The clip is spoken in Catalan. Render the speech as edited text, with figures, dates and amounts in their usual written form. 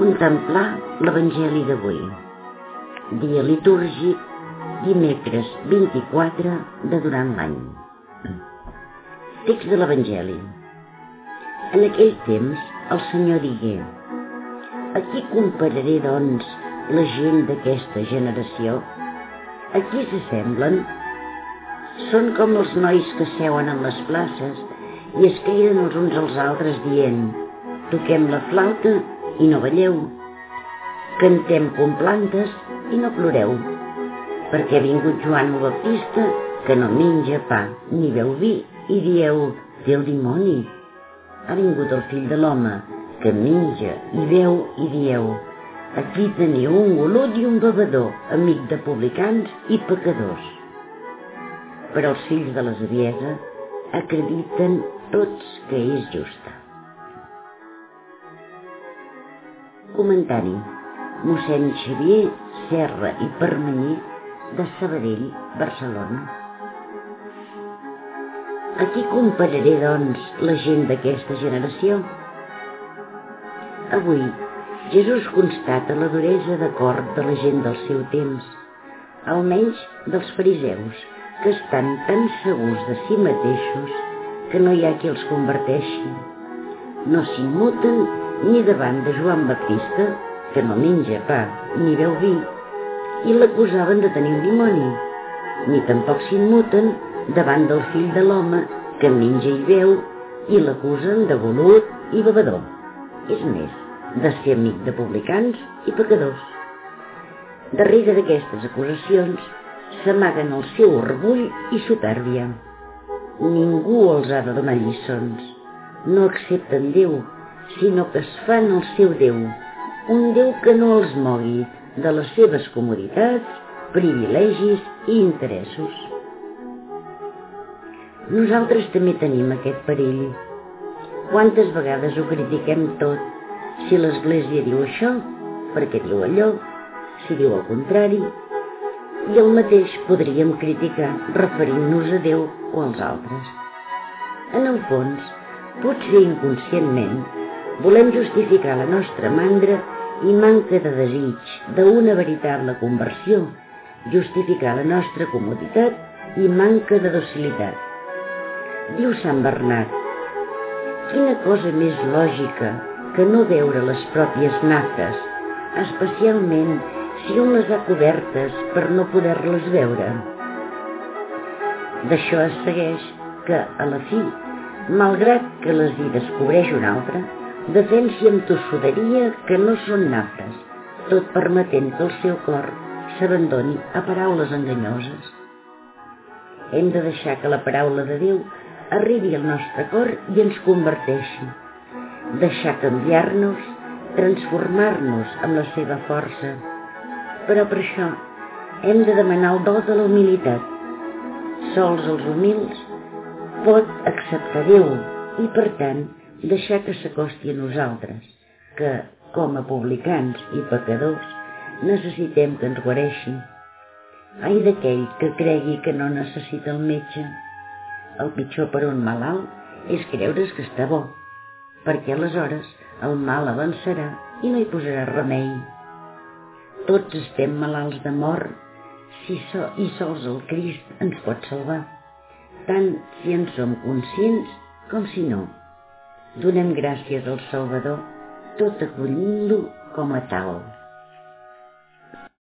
Contemplar l'Evangeli d'avui. Dia litúrgic, dimecres 24 de durant l'any. Text de l'Evangeli. En aquell temps el Senyor digué: a qui compararé, doncs, la gent d'aquesta generació? A qui s'assemblen? Són com els nois que seuen en les places i es criden els uns als altres dient: toquem la flauta i no balleu, cantem complantes i no ploreu, perquè ha vingut Joan el Baptista, que no menja pa ni beu vi, i dieu: té el dimoni. Ha vingut el Fill de l'Home, que menja i beu, i dieu: aquí teniu un golut i un bevedor, amic de publicans i pecadors. Però els fills de la saviesa acrediten tots que és justa. Comentari: mossèn Xavier Serra i Permanyer, de Sabadell, Barcelona. A qui compararé, doncs, la gent d'aquesta generació? Avui, Jesús constata la duresa de cor de la gent del seu temps, almenys dels fariseus, que estan tan segurs de si mateixos que no hi ha qui els converteixi. No s'immuten ni davant de Joan Baptista, que no menja pa ni beu vi, i l'acusaven de tenir un dimoni, ni tampoc s'immuten davant del Fill de l'Home, que menja i beu, i l'acusen de golut i bevedor, és més, de ser amic de publicans i pecadors. Darrere d'aquestes acusacions s'amaguen el seu orgull i supèrbia. Ningú els ha de donar lliçons. No accepten Déu, sinó que es fan el seu Déu, un Déu que no els mogui de les seves comoditats, privilegis i interessos. Nosaltres també tenim aquest perill. Quantes vegades ho critiquem tot? Si l'Església diu això, per què diu allò? Si diu el contrari? I el mateix podríem criticar referint-nos a Déu o als altres. En el fons, potser inconscientment, volem justificar la nostra mandra i manca de desig d'una veritable conversió, justificar la nostra comoditat i manca de docilitat. Diu Sant Bernat: quina cosa més lògica que no veure les pròpies nafres, especialment si un les ha cobertes per no poder-les veure. D'això es segueix que, a la fi, malgrat que les hi descobreix un altre, defensi amb tossuderia que no són nafres, tot permetent que el seu cor s'abandoni a paraules enganyoses. Hem de deixar que la paraula de Déu arribi al nostre cor i ens converteixi, deixar canviar-nos, transformar-nos amb la seva força. Però per això hem de demanar el do de la humilitat. Sols els humils pot acceptar Déu i, per tant, deixar que s'acosti a nosaltres, que, com a publicans i pecadors, necessitem que ens guareixi. Ai d'aquell que cregui que no necessita el metge. El pitjor per un malalt és creure's que està bo, perquè aleshores el mal avançarà i no hi posarà remei. Tots estem malalts de mort i sols el Crist ens pot salvar, tant si en som conscients com si no. Donem gràcies al Salvador, tot acollint-lo com a tal.